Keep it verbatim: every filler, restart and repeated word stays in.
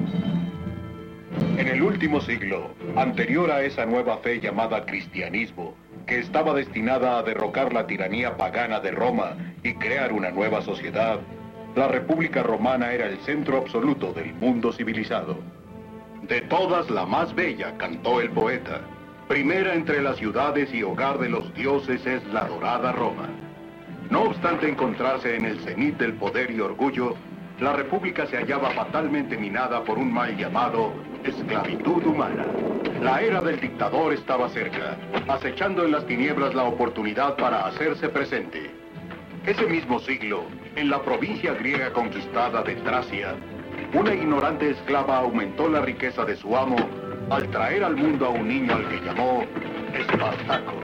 En el último siglo, anterior a esa nueva fe llamada cristianismo, que estaba destinada a derrocar la tiranía pagana de Roma y crear una nueva sociedad, la República Romana era el centro absoluto del mundo civilizado. De todas la más bella, cantó el poeta. Primera entre las ciudades y hogar de los dioses es la dorada Roma. No obstante encontrarse en el cenit del poder y orgullo, la República se hallaba fatalmente minada por un mal llamado esclavitud humana. La era del dictador estaba cerca, acechando en las tinieblas la oportunidad para hacerse presente. Ese mismo siglo, en la provincia griega conquistada de Tracia, una ignorante esclava aumentó la riqueza de su amo al traer al mundo a un niño al que llamó Espartaco.